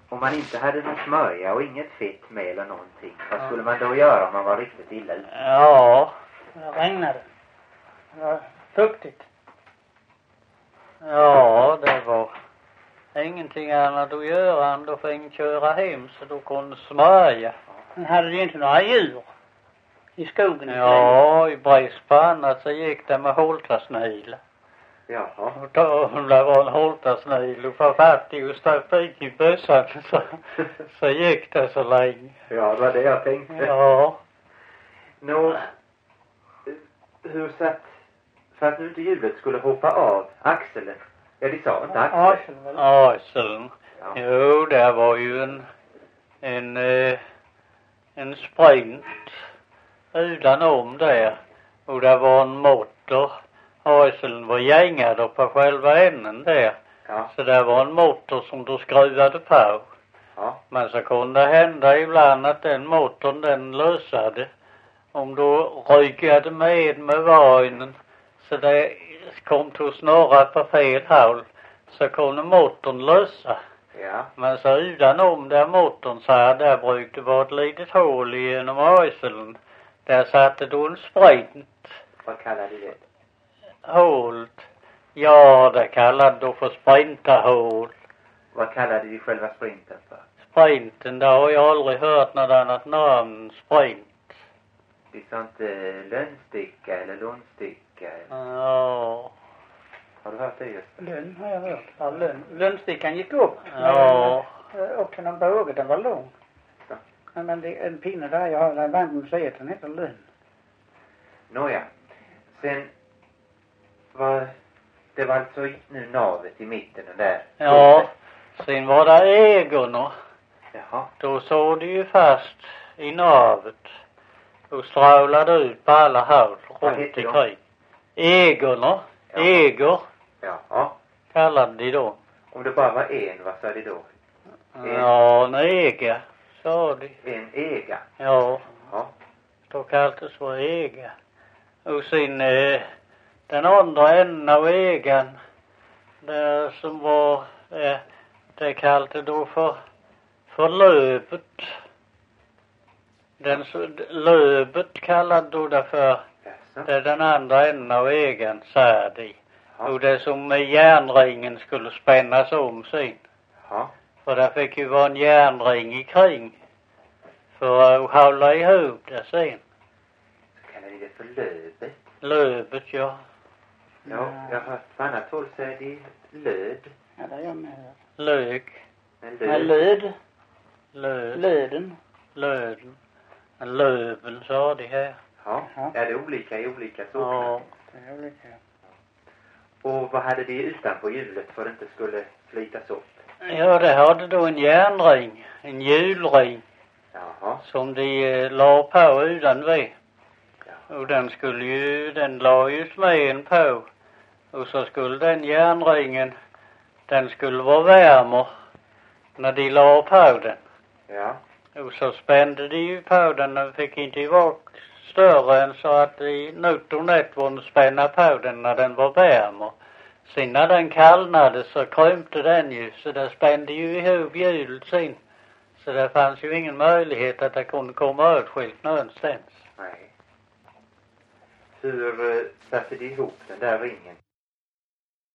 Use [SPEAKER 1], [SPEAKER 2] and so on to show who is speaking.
[SPEAKER 1] om man inte hade någon smörja och inget fett med eller någonting, vad skulle man då göra om man var riktigt illa ute?
[SPEAKER 2] Ja, det regnade. Det var fuktigt. Ja, det var ingenting annat att göra än då fick köra hem så då kunde smörja. Men hade de inte några djur i skogen? Ja, i brist på annat så gick det med holtasnila.
[SPEAKER 1] Jaha.
[SPEAKER 2] Och då om det var en holtasnil och var fattig och stack i bössan så gick det så länge.
[SPEAKER 1] Ja, det var det jag tänkte.
[SPEAKER 2] Ja.
[SPEAKER 1] Nå, hur satt, för att nu inte hjulet skulle hoppa av axeln? Ja, de sa inte axeln.
[SPEAKER 2] Axeln.
[SPEAKER 1] Ja.
[SPEAKER 2] Jo, det var ju en sprint udanom där. Och det var en motor. Axeln var gängad på själva änden där.
[SPEAKER 1] Ja.
[SPEAKER 2] Så det var en motor som du skruvade på.
[SPEAKER 1] Ja.
[SPEAKER 2] Men så kunde det hända ibland att den motorn den lösade. Om du rykade med vagnen så det kom till snurra på fel håll så kunde motorn lösa.
[SPEAKER 1] Ja.
[SPEAKER 2] Men så udanom där motorn så här, där brukade vara ett litet hål genom axeln. Där satte du en sprint.
[SPEAKER 1] Vad kallade du det?
[SPEAKER 2] Hålet. Ja, det kallade du för sprinterhål.
[SPEAKER 1] Vad kallade de själva sprinten för?
[SPEAKER 2] Sprinten, det har jag aldrig hört något annat namn. Sprint.
[SPEAKER 1] De sa inte lönnsticka eller lånsticka?
[SPEAKER 2] Ja.
[SPEAKER 1] Har du hört det just?
[SPEAKER 2] Lönn har jag hört. Ja, lönnstickan gick upp. Ja. Upp till någon båge, den var lång.
[SPEAKER 1] Ja.
[SPEAKER 2] Men det, en pinne där jag har, där bandmuseet, den heter lönn.
[SPEAKER 1] Nåja. Sen det var alltså nu navet i mitten och där.
[SPEAKER 2] Ja. Sen var det ägorna.
[SPEAKER 1] Jaha.
[SPEAKER 2] Då såg det ju fast i navet. Och strålade ut på alla håll runt omkring. Ägorna.
[SPEAKER 1] Ja.
[SPEAKER 2] Ägor.
[SPEAKER 1] Jaha.
[SPEAKER 2] Kallade de då.
[SPEAKER 1] Om det bara var en, vad sa de då?
[SPEAKER 2] Ja, en äga, sa de.
[SPEAKER 1] En äga?
[SPEAKER 2] Ja.
[SPEAKER 1] Ja.
[SPEAKER 2] Då kallades för äga. Och sen den andra änden av ägan, det som var, det kallade då för löbet. Löbet kallade då det för. Det är den andra änden av ägan, sa de.
[SPEAKER 1] Ja.
[SPEAKER 2] Och det som med järnringen skulle spännas om sin.
[SPEAKER 1] Ja.
[SPEAKER 2] För det fick ju vara en järnring i kring. För att hålla ihop det sen.
[SPEAKER 1] Så kallar de det för löbet?
[SPEAKER 2] Löbet, ja.
[SPEAKER 1] Ja, jag har hört på annat håll säger de löd.
[SPEAKER 2] Ja, det är jag med. Lök.
[SPEAKER 1] Men
[SPEAKER 2] Löd. Löden. Löden. Löven sa de här.
[SPEAKER 1] Ja. Är det olika i olika socknar?
[SPEAKER 2] Ja, det är olika.
[SPEAKER 1] Och vad hade de utanpå hjulet för att det inte skulle slitas upp?
[SPEAKER 2] Ja, det hade då en järnring. En hjulring.
[SPEAKER 1] Jaha.
[SPEAKER 2] Som de la på utan vid.
[SPEAKER 1] Ja.
[SPEAKER 2] Och den la ju smeden på. Och så skulle den järnringen, den skulle vara värmer när de la på den.
[SPEAKER 1] Ja.
[SPEAKER 2] Och så spände de ju på den, den fick inte vara större än så att de nöt och nätt var spänna på den när den var värmer. Sen när den kallnade så krympte den ju, så det spände ju ihop hjulet sen. Så det fanns ju ingen möjlighet att det kunde komma utskilt någonstans.
[SPEAKER 1] Nej. Hur satte de ihop den där ringen?